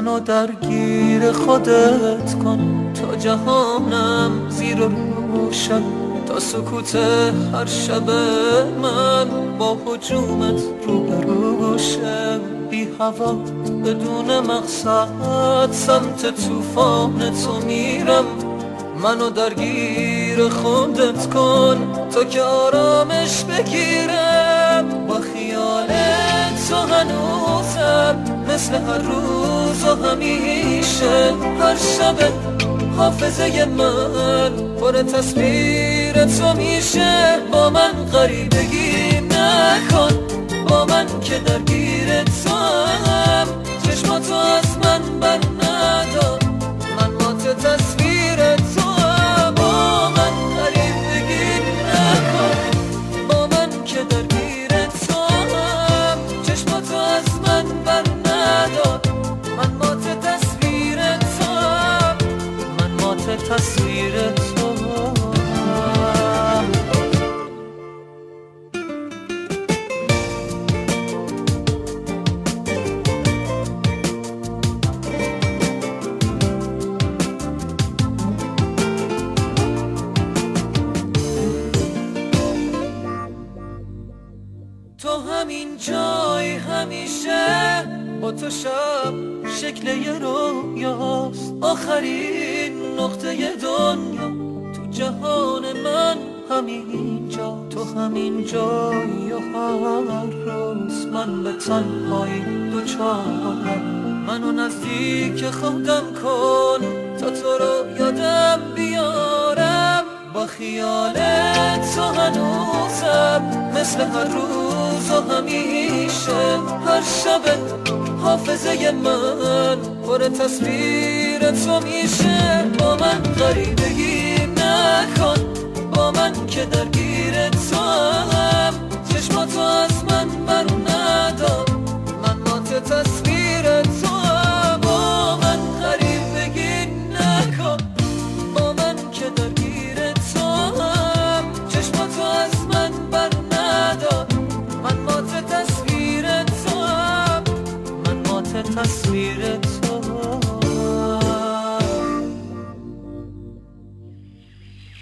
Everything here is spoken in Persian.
منو درگیر خودت کن تا جهانم زیر و روشن، تا سکوت هر شب من با هجومت روبروشم. بی هوا بدون مقصد سمت طوفان تو میرم، منو درگیر خودت کن تا که آرامش بگیرم. با خیال تو هنوزم مثل هر روز و همیشه، هر شب حافظه من پر تصویر تو میشه. با من غریبگی نکن، با من که درگیر تو هم، چشماتو از من بر ندار، من مات تصویر تو هم. با من غریبگی نکن، با من که درگیر تو هم، چشماتو از من بر ندار، من مات تصویر تو هم، من مات تصویر تو هم. تو همین جای همیشه، با تو شب شکل یه رویاست، آخرین نقطه دنیا تو جهان من همین جا. تو همین جایی و هر روز من به تنهایی دوچارم، منو نزدیک خودم کن تا تو رو یادم بیارم. با خیال تو هنوزم مثل هر روز و همیشه، هر شب حافظه من پر تصویر تو میشه. با من غریبگی نکن، با من که درگیر